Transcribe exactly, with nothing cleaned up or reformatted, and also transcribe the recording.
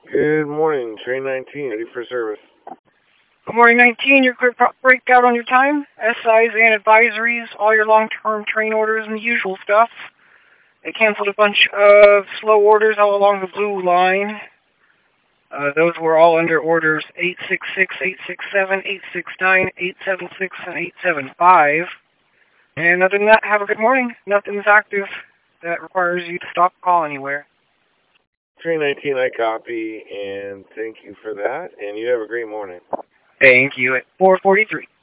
Good morning, train nineteen, ready for service. Good morning, nineteen. Your quick breakout on your time. S Is and advisories, all your long-term train orders and the usual stuff. They canceled a bunch of slow orders all along the blue line. Uh, those were all under orders eight six six, eight six seven, eight six nine, eight seven six, and eight seven five. And other than that, have a good morning. Nothing's active that requires you to stop or call anywhere. Train nineteen, I copy, and thank you for that, and you have a great morning. Thank you at four forty-three.